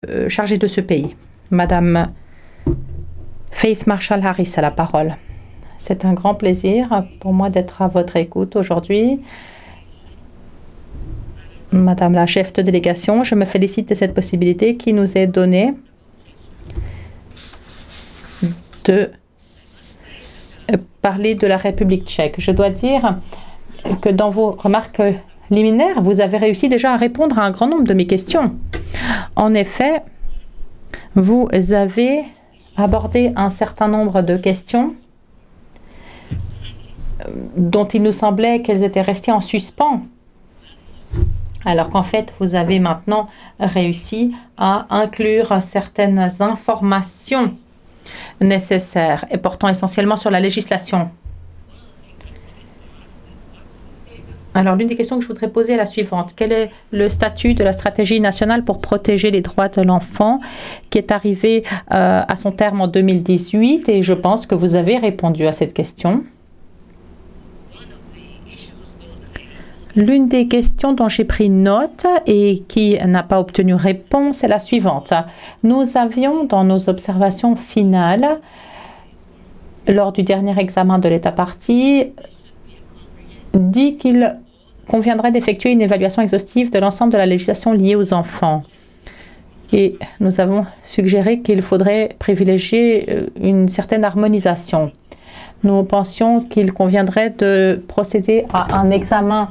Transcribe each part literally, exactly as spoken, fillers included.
euh, chargée de ce pays. Madame Faith Marshall Harris a la parole. C'est un grand plaisir pour moi d'être à votre écoute aujourd'hui. Madame la chef de délégation, je me félicite de cette possibilité qui nous est donnée de parler de la République tchèque. Je dois dire que dans vos remarques liminaires, vous avez réussi déjà à répondre à un grand nombre de mes questions. En effet, vous avez abordé un certain nombre de questions dont il nous semblait qu'elles étaient restées en suspens, alors qu'en fait, vous avez maintenant réussi à inclure certaines informations nécessaires et portant essentiellement sur la législation. Alors, l'une des questions que je voudrais poser est la suivante. Quel est le statut de la stratégie nationale pour protéger les droits de l'enfant qui est arrivée euh, à son terme en deux mille dix-huit? Et je pense que vous avez répondu à cette question. L'une des questions dont j'ai pris note et qui n'a pas obtenu réponse est la suivante. Nous avions dans nos observations finales, lors du dernier examen de l'État partie, dit qu'il conviendrait d'effectuer une évaluation exhaustive de l'ensemble de la législation liée aux enfants. Et nous avons suggéré qu'il faudrait privilégier une certaine harmonisation. Nous pensions qu'il conviendrait de procéder à un examen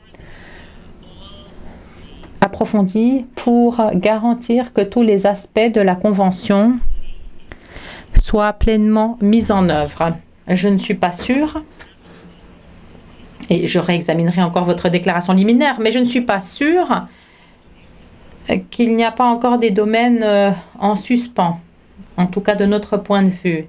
approfondi pour garantir que tous les aspects de la Convention soient pleinement mis en œuvre. Je ne suis pas sûre, et je réexaminerai encore votre déclaration liminaire, mais je ne suis pas sûre qu'il n'y a pas encore des domaines en suspens, en tout cas de notre point de vue.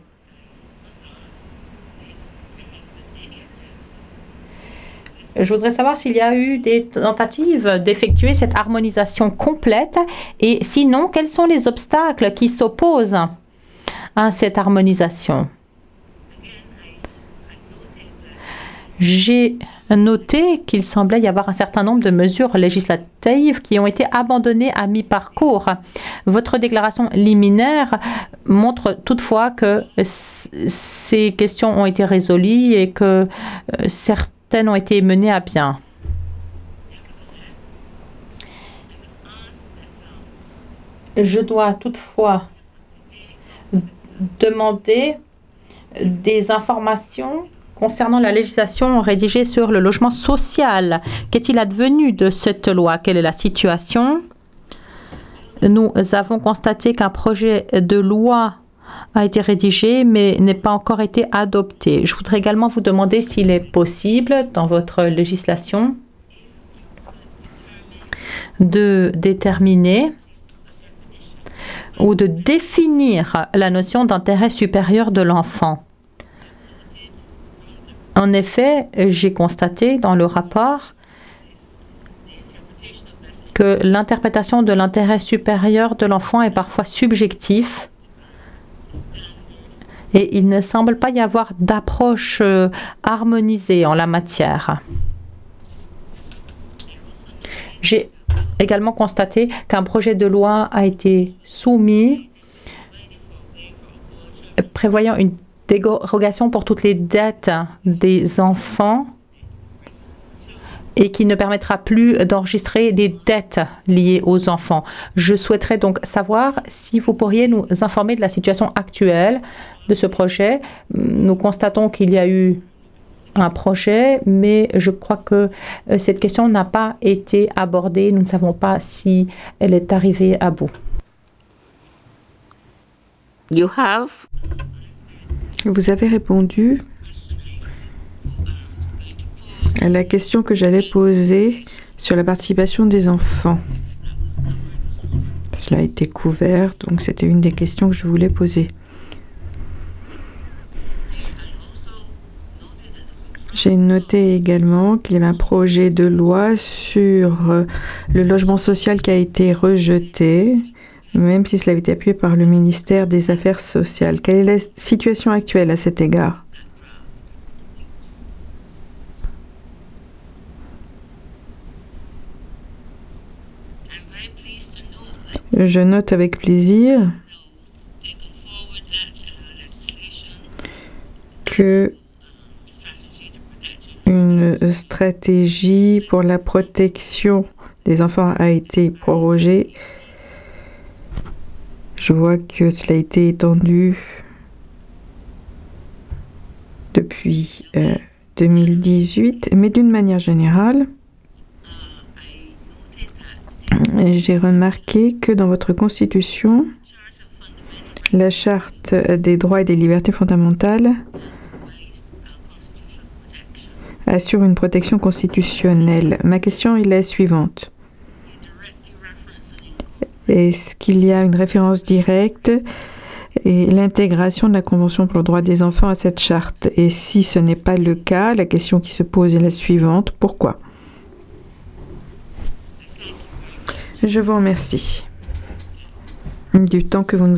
Je voudrais savoir s'il y a eu des tentatives d'effectuer cette harmonisation complète et sinon, quels sont les obstacles qui s'opposent à cette harmonisation. J'ai noté qu'il semblait y avoir un certain nombre de mesures législatives qui ont été abandonnées à mi-parcours. Votre déclaration liminaire montre toutefois que ces questions ont été résolues et que certaines ont été menées à bien. Je dois toutefois demander des informations concernant la législation rédigée sur le logement social. Qu'est-il advenu de cette loi? Quelle est la situation? Nous avons constaté qu'un projet de loi a été rédigé mais n'est pas encore été adopté. Je voudrais également vous demander s'il est possible dans votre législation de déterminer ou de définir la notion d'intérêt supérieur de l'enfant. En effet, j'ai constaté dans le rapport que l'interprétation de l'intérêt supérieur de l'enfant est parfois subjective et il ne semble pas y avoir d'approche harmonisée en la matière. J'ai également constaté qu'un projet de loi a été soumis prévoyant une dérogation pour toutes les dettes des enfants et qui ne permettra plus d'enregistrer les dettes liées aux enfants. Je souhaiterais donc savoir si vous pourriez nous informer de la situation actuelle de ce projet. Nous constatons qu'il y a eu un projet, mais je crois que cette question n'a pas été abordée. Nous ne savons pas si elle est arrivée à bout. You have. Vous avez répondu à la question que j'allais poser sur la participation des enfants. Cela a été couvert, donc c'était une des questions que je voulais poser. J'ai noté également qu'il y avait un projet de loi sur le logement social qui a été rejeté, même si cela avait été appuyé par le ministère des Affaires sociales. Quelle est la situation actuelle à cet égard? Je note avec plaisir que une stratégie pour la protection des enfants a été prorogée. Je vois que cela a été étendu depuis euh, deux mille dix-huit, mais d'une manière générale, j'ai remarqué que dans votre constitution, la charte des droits et des libertés fondamentales assure une protection constitutionnelle. Ma question est la suivante. Est-ce qu'il y a une référence directe et l'intégration de la Convention pour le droit des enfants à cette charte? Et si ce n'est pas le cas, la question qui se pose est la suivante. Pourquoi? Je vous remercie du temps que vous nous